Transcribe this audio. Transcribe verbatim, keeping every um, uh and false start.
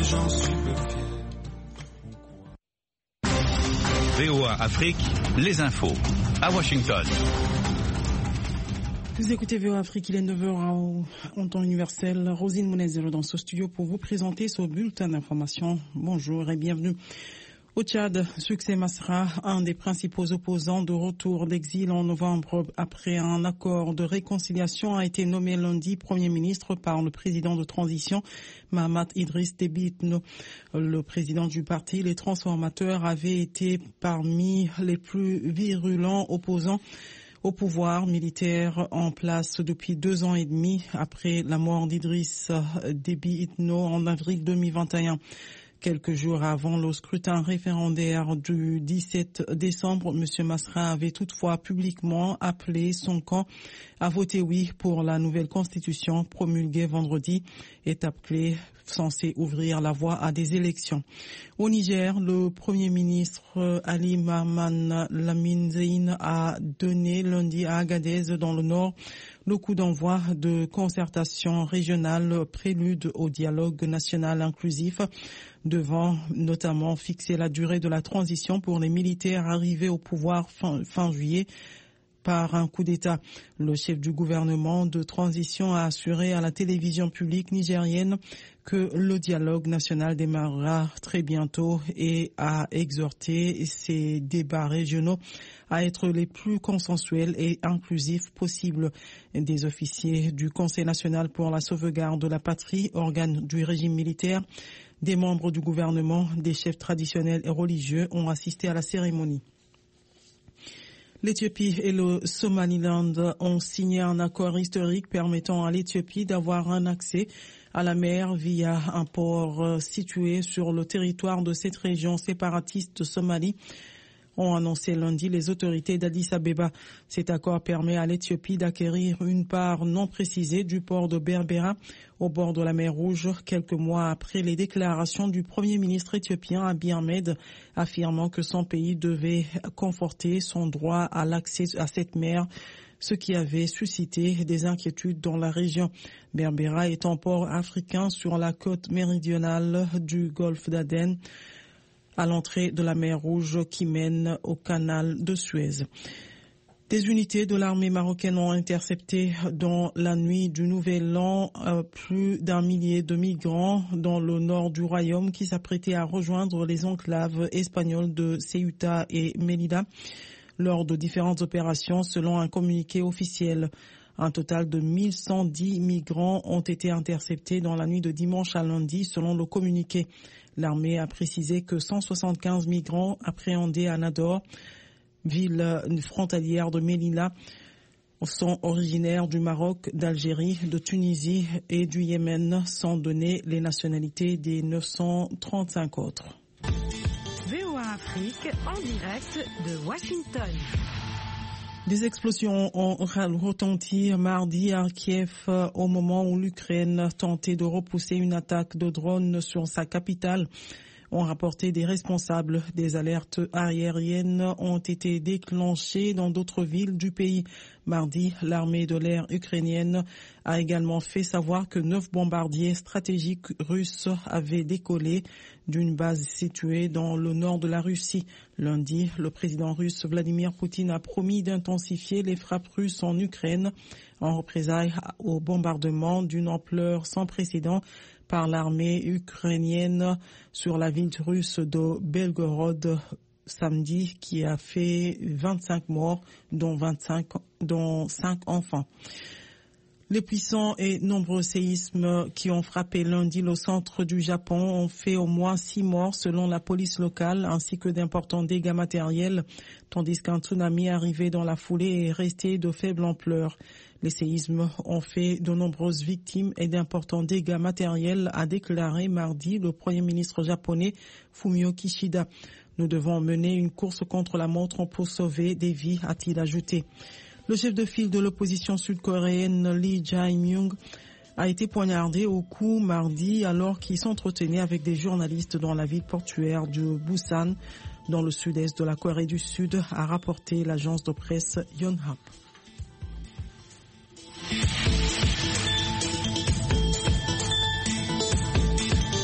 j'en suis peu fier. V O A Afrique, les infos, à Washington. Vous écoutez V O A Afrique, il est neuf heures en temps universel. Rosine Mounezero dans ce studio pour vous présenter ce bulletin d'information. Bonjour et bienvenue. Au Tchad, Succès Masra, un des principaux opposants de retour d'exil en novembre après un accord de réconciliation, a été nommé lundi Premier ministre par le président de transition, Mahamat Idriss Déby Itno. Le président du parti, les transformateurs, avait été parmi les plus virulents opposants au pouvoir militaire en place depuis deux ans et demi après la mort d'Idriss Déby Itno en avril deux mille vingt et un. Quelques jours avant le scrutin référendaire du dix-sept décembre, M. Masra avait toutefois publiquement appelé son camp à voter oui pour la nouvelle constitution promulguée vendredi, étape clé censée ouvrir la voie à des élections. Au Niger, le Premier ministre Ali Mahaman Lamine Zein a donné lundi à Agadez, dans le Nord, le coup d'envoi de concertation régionale prélude au dialogue national inclusif, devant notamment fixer la durée de la transition pour les militaires arrivés au pouvoir fin, fin juillet par un coup d'État. Le chef du gouvernement de transition a assuré à la télévision publique nigérienne que le dialogue national démarrera très bientôt et a exhorté ces débats régionaux à être les plus consensuels et inclusifs possibles. Des officiers du Conseil national pour la sauvegarde de la patrie, organe du régime militaire, des membres du gouvernement, des chefs traditionnels et religieux ont assisté à la cérémonie. L'Éthiopie et le Somaliland ont signé un accord historique permettant à l'Éthiopie d'avoir un accès à la mer via un port situé sur le territoire de cette région séparatiste de Somalie, ont annoncé lundi les autorités d'Addis Abeba. Cet accord permet à l'Éthiopie d'acquérir une part non précisée du port de Berbera au bord de la mer Rouge, quelques mois après les déclarations du Premier ministre éthiopien Abiy Ahmed affirmant que son pays devait conforter son droit à l'accès à cette mer, ce qui avait suscité des inquiétudes dans la région. Berbera est un port africain sur la côte méridionale du golfe d'Aden, à l'entrée de la mer Rouge qui mène au canal de Suez. Des unités de l'armée marocaine ont intercepté dans la nuit du Nouvel An euh, plus d'un millier de migrants dans le nord du royaume qui s'apprêtaient à rejoindre les enclaves espagnoles de Ceuta et Melilla lors de différentes opérations selon un communiqué officiel. Un total de mille cent dix migrants ont été interceptés dans la nuit de dimanche à lundi selon le communiqué. L'armée a précisé que cent soixante-quinze migrants appréhendés à Nador, ville frontalière de Melilla, sont originaires du Maroc, d'Algérie, de Tunisie et du Yémen, sans donner les nationalités des neuf cent trente-cinq autres. V O A Afrique en direct de Washington. Des explosions ont retenti mardi à Kiev au moment où l'Ukraine tentait de repousser une attaque de drones sur sa capitale. Ont rapporté des responsables. Des alertes aériennes ont été déclenchées dans d'autres villes du pays. Mardi, l'armée de l'air ukrainienne a également fait savoir que neuf bombardiers stratégiques russes avaient décollé d'une base située dans le nord de la Russie. Lundi, le président russe Vladimir Poutine a promis d'intensifier les frappes russes en Ukraine en représailles au bombardement d'une ampleur sans précédent par l'armée ukrainienne sur la ville russe de Belgorod samedi, qui a fait vingt-cinq morts, dont vingt-cinq, dont cinq enfants. Les puissants et nombreux séismes qui ont frappé lundi le centre du Japon ont fait au moins six morts selon la police locale, ainsi que d'importants dégâts matériels, tandis qu'un tsunami arrivé dans la foulée est resté de faible ampleur. Les séismes ont fait de nombreuses victimes et d'importants dégâts matériels, a déclaré mardi le Premier ministre japonais Fumio Kishida. Nous devons mener une course contre la montre pour sauver des vies, a-t-il ajouté. Le chef de file de l'opposition sud-coréenne Lee Jae-myung a été poignardé au cou mardi alors qu'il s'entretenait avec des journalistes dans la ville portuaire de Busan, dans le sud-est de la Corée du Sud, a rapporté l'agence de presse Yonhap.